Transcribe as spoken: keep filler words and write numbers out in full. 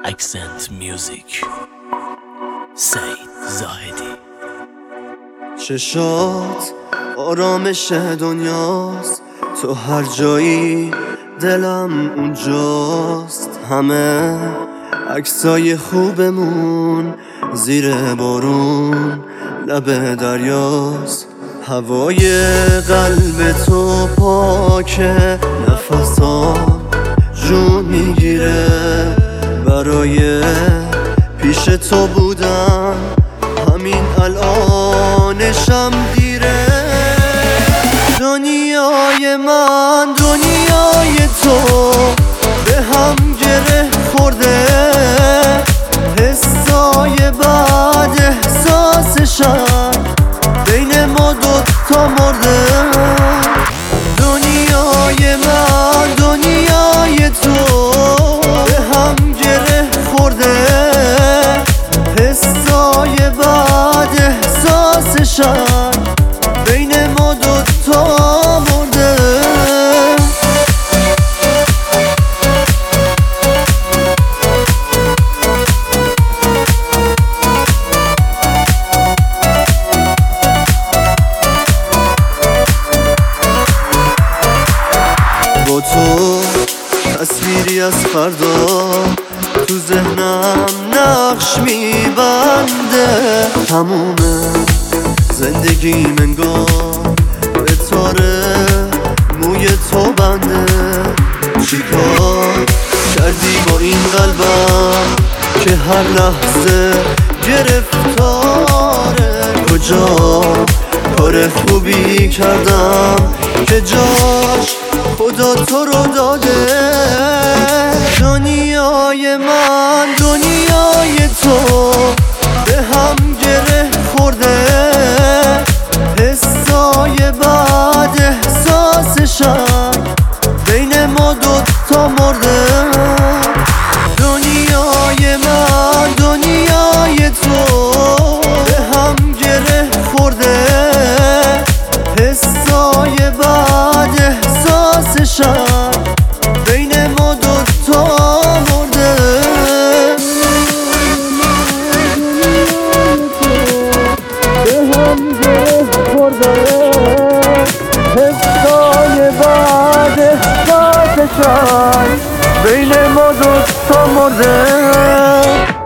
اکسنت میوزیک سعید زاهدی. چشات آرامش دنیاست، تو هر جایی دلم اونجاست. همه عکسای خوبمون زیر بارون لب دریاست. هوای قلب تو پاکه، نفسام جون میگیره. برای پیش تو بودن همین الانشم دیره. دنیای من دنیای تو به هم گره خورده، حسای بعد احساسشم بین ما دوتا مرده. دنیای من دنیای تو به هم گره خورده، حسای بعد احساسشم بین ما دوتا مرده. با تو تصویری از فردا تو ذهنم نقش میبنده. تموم زندگیم انگار به تاره موی تو بنده. چیکار کردی با این قلبم که هر لحظه گرفتاره؟ کجا کار خوبی کردم که جاش خدا تو رو داده؟ دنیای من دنیای تو به هم گره خورده، حسای بعد احساسشم بین ما دوتا مرده. دنیای من دنیای تو به هم گره خورده، حسای بعد احساسشم بین ما دوتا مرده. به هم گره خورده، حسای بعد احساسشم بین ما دوتا مرده.